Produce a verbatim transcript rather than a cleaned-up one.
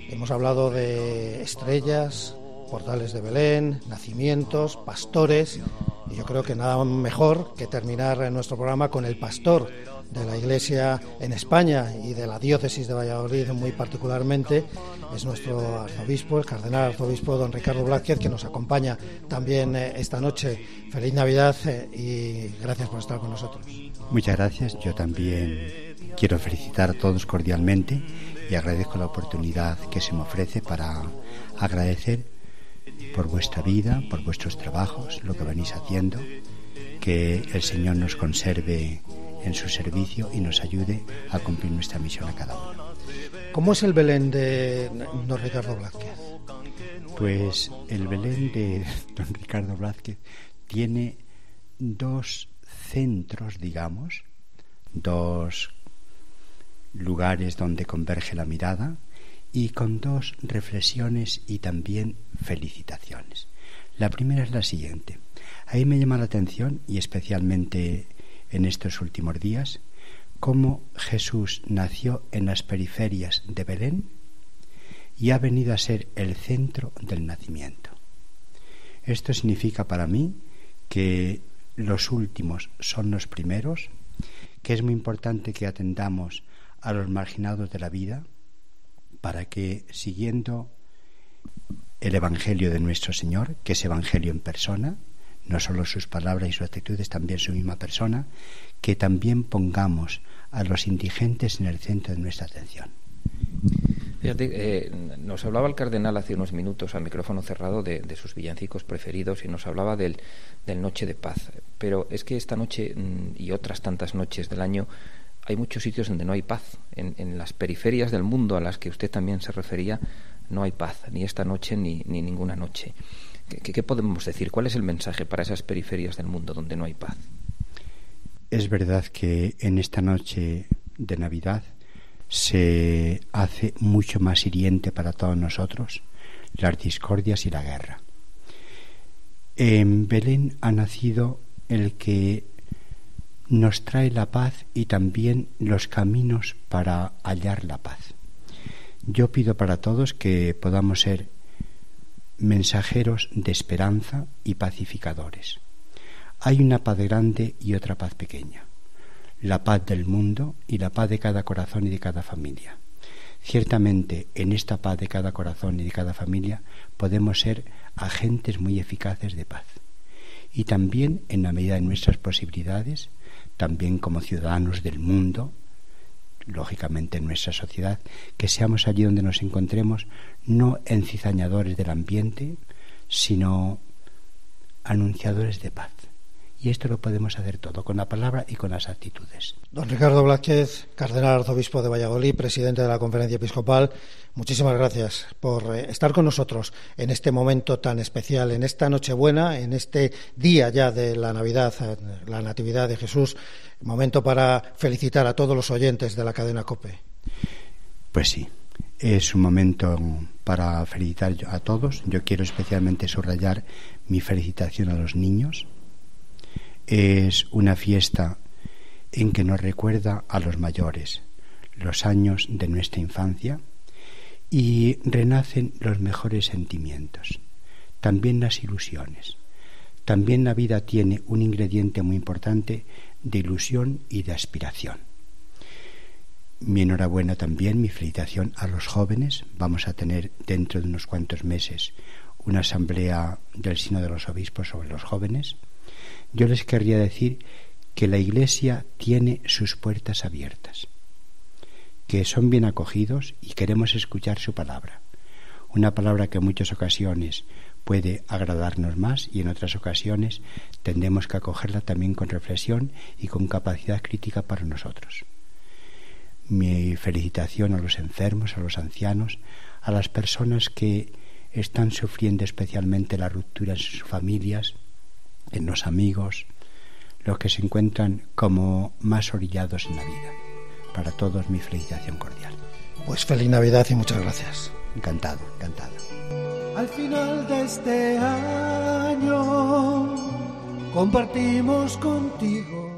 Hemos hablado de estrellas, portales de Belén, nacimientos, pastores, y yo creo que nada mejor que terminar nuestro programa con el pastor de la Iglesia en España y de la diócesis de Valladolid muy particularmente. Es nuestro arzobispo, el cardenal arzobispo don Ricardo Blázquez, que nos acompaña también esta noche. Feliz Navidad y gracias por estar con nosotros. Muchas gracias. Yo también quiero felicitar a todos cordialmente y agradezco la oportunidad que se me ofrece para agradecer por vuestra vida, por vuestros trabajos, lo que venís haciendo, que el Señor nos conserve en su servicio y nos ayude a cumplir nuestra misión a cada uno. ¿Cómo es el Belén de don Ricardo Blázquez? Pues el Belén de don Ricardo Blázquez tiene dos centros, digamos, dos lugares donde converge la mirada y con dos reflexiones y también felicitaciones. La primera es la siguiente. Ahí me llama la atención, y especialmente en estos últimos días, cómo Jesús nació en las periferias de Belén y ha venido a ser el centro del nacimiento. Esto significa para mí que los últimos son los primeros, que es muy importante que atendamos a los marginados de la vida para que, siguiendo el Evangelio de nuestro Señor, que es Evangelio en persona, no solo sus palabras y sus actitudes, también su misma persona, que también pongamos a los indigentes en el centro de nuestra atención. Fíjate, eh, nos hablaba el cardenal hace unos minutos a micrófono cerrado de, de sus villancicos preferidos y nos hablaba del, del Noche de Paz. Pero es que esta noche y otras tantas noches del año hay muchos sitios donde no hay paz. En, en las periferias del mundo a las que usted también se refería, no hay paz, ni esta noche ni, ni ninguna noche. ¿Qué, ¿Qué podemos decir? ¿Cuál es el mensaje para esas periferias del mundo donde no hay paz? Es verdad que en esta noche de Navidad se hace mucho más hiriente para todos nosotros las discordias y la guerra. En Belén ha nacido el que nos trae la paz y también los caminos para hallar la paz. Yo pido para todos que podamos ser mensajeros de esperanza y pacificadores. Hay una paz grande y otra paz pequeña, la paz del mundo y la paz de cada corazón y de cada familia. Ciertamente, en esta paz de cada corazón y de cada familia podemos ser agentes muy eficaces de paz. Y también, en la medida de nuestras posibilidades, también como ciudadanos del mundo, lógicamente en nuestra sociedad, que seamos allí donde nos encontremos, no encizañadores del ambiente, sino anunciadores de paz. Y esto lo podemos hacer todo, con la palabra y con las actitudes. Don Ricardo Blázquez, cardenal arzobispo de Valladolid, presidente de la Conferencia Episcopal, muchísimas gracias por estar con nosotros en este momento tan especial, en esta Nochebuena, en este día ya de la Navidad, la Natividad de Jesús, momento para felicitar a todos los oyentes de la cadena COPE. Pues sí, es un momento para felicitar a todos. Yo quiero especialmente subrayar mi felicitación a los niños. Es una fiesta en que nos recuerda a los mayores los años de nuestra infancia y renacen los mejores sentimientos, también las ilusiones. También la vida tiene un ingrediente muy importante de ilusión y de aspiración. Mi enhorabuena también, mi felicitación a los jóvenes. Vamos a tener dentro de unos cuantos meses una asamblea del Sínodo de los Obispos sobre los jóvenes. Yo les querría decir que la Iglesia tiene sus puertas abiertas, que son bien acogidos y queremos escuchar su palabra. Una palabra que en muchas ocasiones puede agradarnos más y en otras ocasiones tendremos que acogerla también con reflexión y con capacidad crítica para nosotros. Mi felicitación a los enfermos, a los ancianos, a las personas que están sufriendo especialmente la ruptura en sus familias, en los amigos, los que se encuentran como más orillados en la vida. Para todos mi felicitación cordial. Pues feliz Navidad y muchas gracias. Encantado, encantado. Al final de este año compartimos contigo